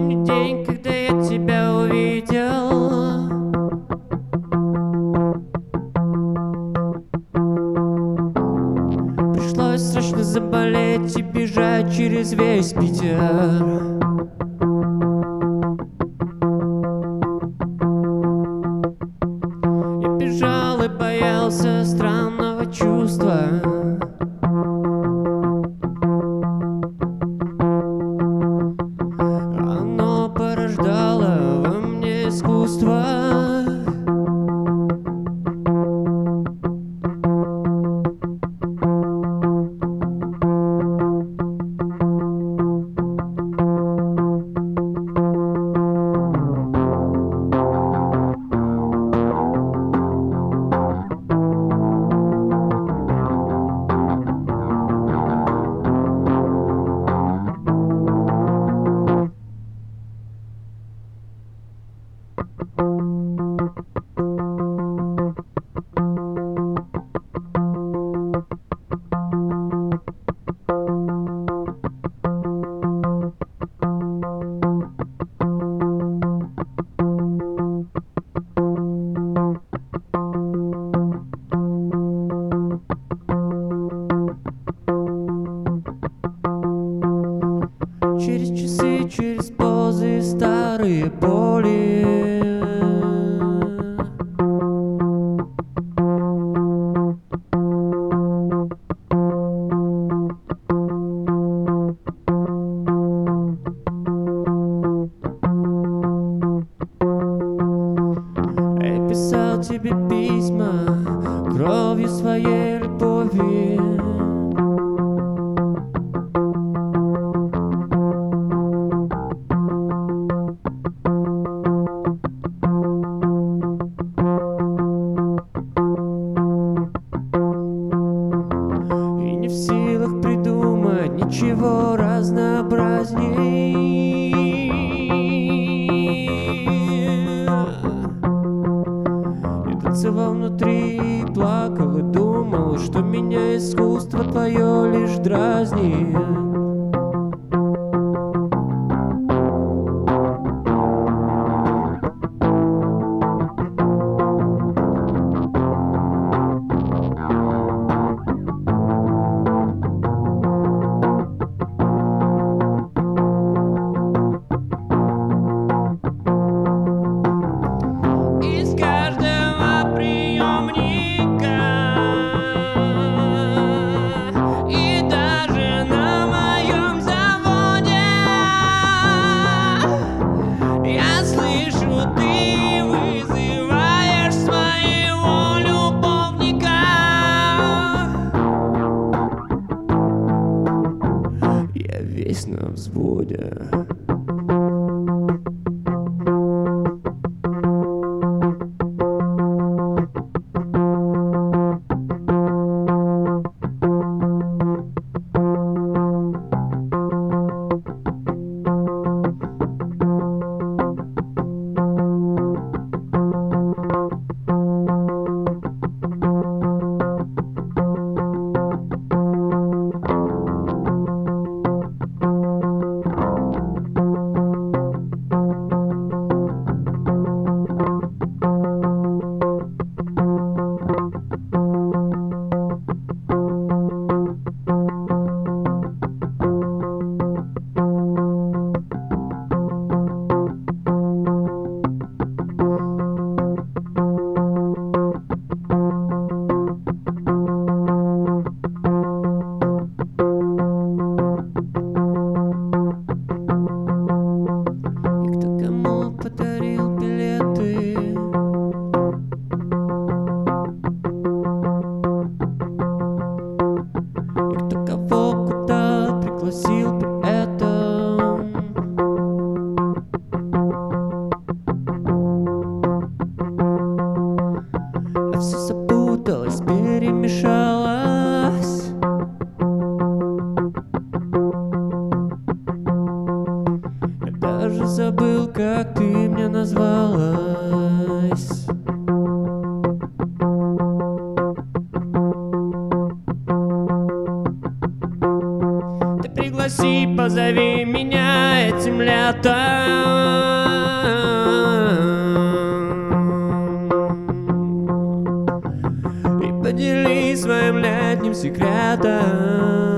Помню день, когда я тебя увидел. Пришлось срочно заболеть и бежать через весь Питер. Я бежал и боялся странного чувства. Оно порождало во мне искусство. Через часы, через позы, старые боли. Я писал тебе письма кровью своей любови. В силах придумать ничего разнообразней. Я танцевал внутри, плакал и думал, что меня искусство твое лишь дразнит. Весь на взводе. Подарил билеты. И кто кого куда пригласил при этом. А все запуталось, перемешалось. Я даже забыл, как ты мне назвалась. Ты пригласи, позови меня этим этим летом и поделись своим летним секретом.